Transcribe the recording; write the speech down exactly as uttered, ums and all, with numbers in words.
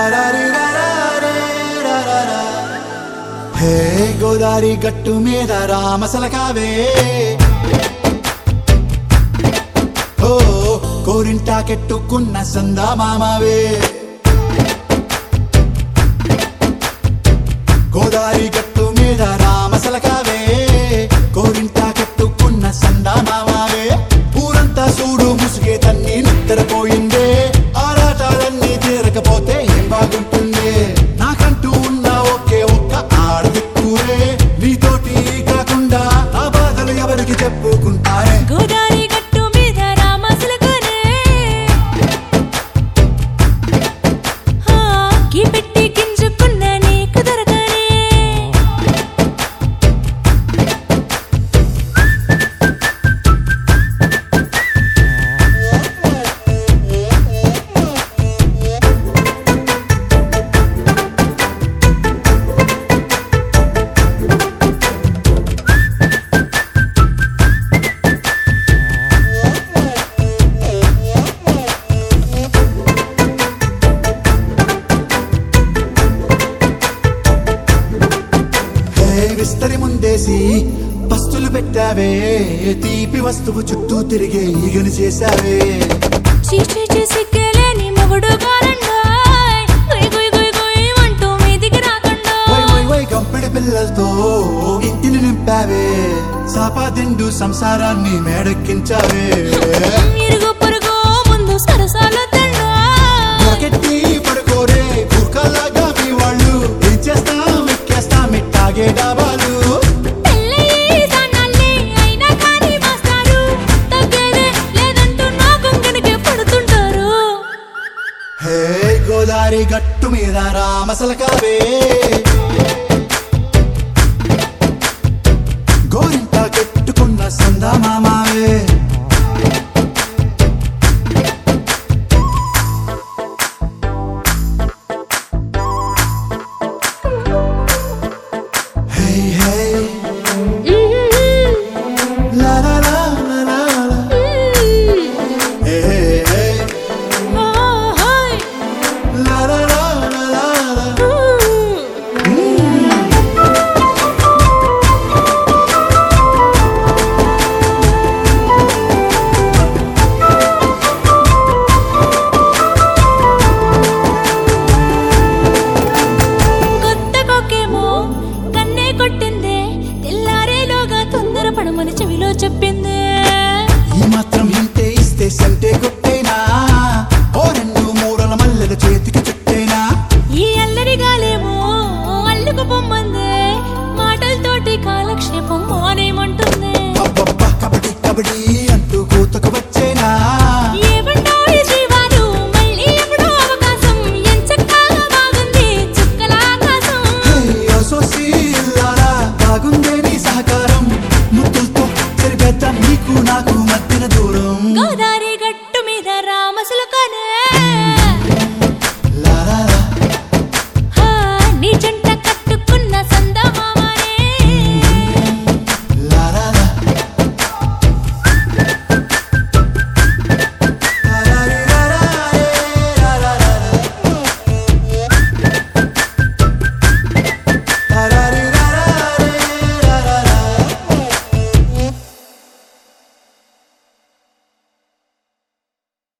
హే గోదారి గట్టు మీద రామసలకావే ఓ కోరింటా కెట్టుకున్న సందా మామావే గోదారి గట్టు మీద రామసలకావే కోరింటా కెట్టుకున్న సందా మామావే ఊరంతా చూడు ముసుగే తన్ని నిద్రపోయిందే ఆరాటాలన్నీ తీరకపోతే ఏం బాగుంటుంది నాకంటూ ఉన్న ఒకే ఒక్క ఆడదిక్కురే నీతోటి కాకుండా ఆ బాధలు ఎవరికి చెప్పుకుంటారే గోదారి గట్టు మీద రామసలకానే కీ పెట్టి గింజుకున్న నీకు దొరకనే విస్తరి ముందేసి పస్తులు పెట్టావే తీపి వస్తువు చుట్టూ తిరిగే ఈగను చేశావే చీచీ చేసి కేలేని మొగుడు గారండాయ్ గుయ్ గుయ్ గుయ్ గుయ్ అంటూ మీదికి రాకుండా వై వై వై గంపెడి పిల్లలతో ఇంటిని నింపావే సాపాదిండు సంసారాన్ని మేడెక్కించావే ఇరుగు పొరుగు ముందు సరసాలు తండా జాకెట్టి పడుకోరే కుక్కలాగా మీ వాళ్ళు ఏం చేస్తాం ఎక్కేస్తాం ఇట్టాగే డాబాలు పెళ్ళయి దానాల్ని అయినా కానీ మాస్తారు తగ్గేదే లేదంటూ నా గొంగడికే పడుతుంటారు హే గోదారి గట్టు మీద రామసలకావే గోరింటా కెట్టుకున్న సందా మామావే Hey, hey, la la la la la la. Hey, hey, hey, la la la la la la. కొత్త కొక్కేమో కన్నే కొట్టిందే తెల్లారేలోగా తొందర పడమని చెవిలో చెప్పిందే ఈ మాత్రం ఇంటే ఇస్తే సంటే కొట్టేనా ఓ రెండు మూరల మల్లెల చేతికి చుట్టేనా ఈ అల్లరి గాలేమో అల్లుకు పొమ్మందే మాటలతోటి కాలక్షేపం మానేమంటుంది అబ్బబ్బా కబడ్డీ కబడ్డీ